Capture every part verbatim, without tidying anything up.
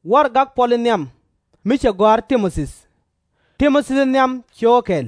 war gak poliniam miche gwar Timosis. Timosis niam chokel.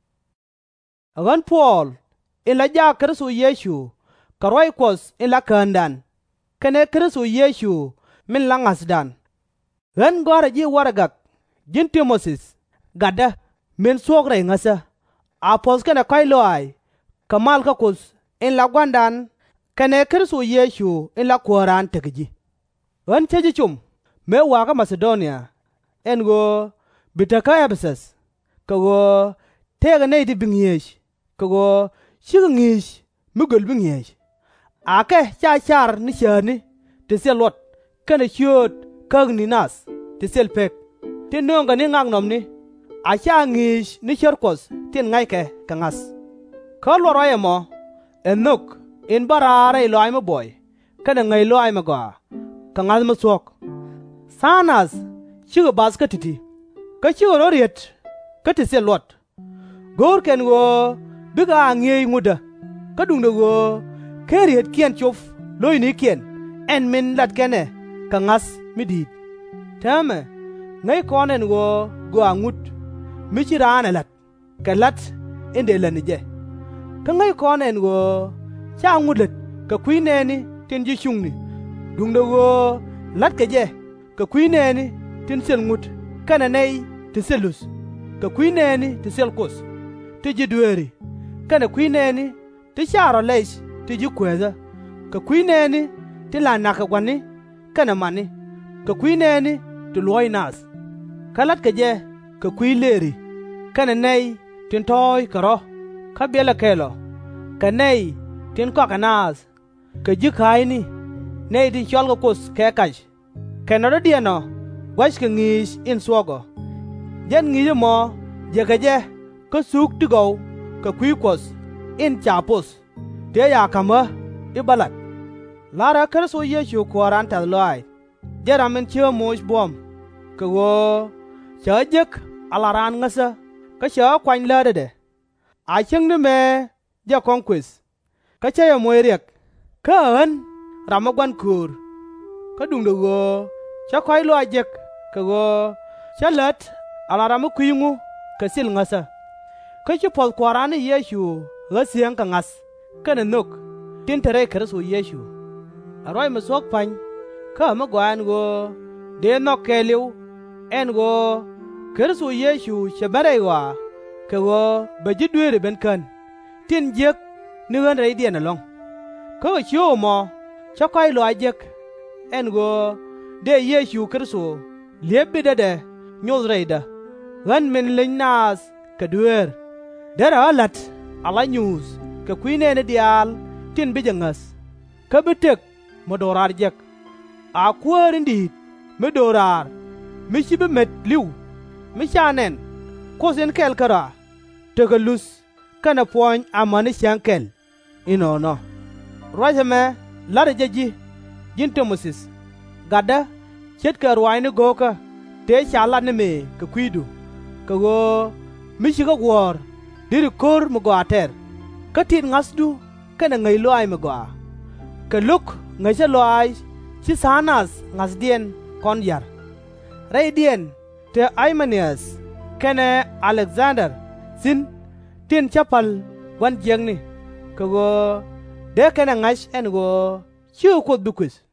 Agan Paul in la ja Kristo Yesu karwai kos in la kandan. Kene Kristo Yesu min langasdan. Gan gwar ji war gak jin Timosis gada min sogre ngasa. Apos kene kai loai kamal ka kos in la gwandan kene Kristo Yesu in la koran tekji. Gan cheji chum me waga Macedonia en go bitaka Ephesus kago tega ne di bingyesh kago shigngish mugul bingyesh ake cha char ni shani te selot kana shot kagni nas te selpek te nonga ni ngang nom ni a cha ngish ni cherkos tin ngai ke kangas kalo roye mo enok in barare loy mo boy kana ngai loy mo ga kangas mo sok sanas chigo basketiti ka chigo roriet ka te selot gor ken go biga ngi nguda ka dung go keriet kien chof loy ni kien en min lat kene kangas midit tame ngai konen go go angut michirana lat ka lat inde lanije ka ngai konen go cha ngudet ka kuine ni tin ji chungni dung go lat ka je ka kuine ni tin sel ngut kana nei ti selus ka kuine ni ti sel kos ti ji dueri kana kuine ni ti sharo leis ti ji kweza ka kuine ni ti la naka gwani kana mani ka kuine ni ti loy nas kalat ka je ka kuileri kana nei tin toy karo ka bela kelo ka nei tin ko kanas ka ji kai ni nei tin chol ko kos ke kaj kenoro dieno wash ka ngis in swago jen ngi mo je ka je ka suk ti go ka kwi kos in chapos te ya kama ibalat lara Kristo Yesu koran ta loy jeramin che mos bom ka go chajek alaran ngasa ka cha kwan lade de a ching ne me ja konquis ka cha ya moyrek ka an ramagwan kur ka dung do go cha kwai lo ajek ka go cha lat ala ram kuingu ka sil ngasa ka chi pol kwarani Yesu ga siang ka ngas kana nok tin tere Kristo Yesu aroi ma sok pan ka ma gwan go de nok keliu en go Kristo Yesu shabare wa ka go baji duere ben kan tin jek ni wan rai dia na long ka chiu mo cha kwai lo ajek en go de Yesu Kristo lebbi de de nyol reida wan men lenas ka duer dera alat ala news ka kuine ne dial tin bijangas ka bitek modorar jek a kwar ndit medorar mishibe met liu mishanen kosen kel kara tegalus kana poin amani shankel inono rajame lare jeji jinto Moses gada chet ka ruwaini goka te shala ne me ka kwidu ka go mishiga gwor diri kor mo go ater ka tit ngasdu kana ngai loai mo go ka luk ngai se loai si sanas ngasdien kon yar raidien te Aimanias kene Alexander sin tin chapal wan jengni ka go de kana ngas en go chiu ko dukus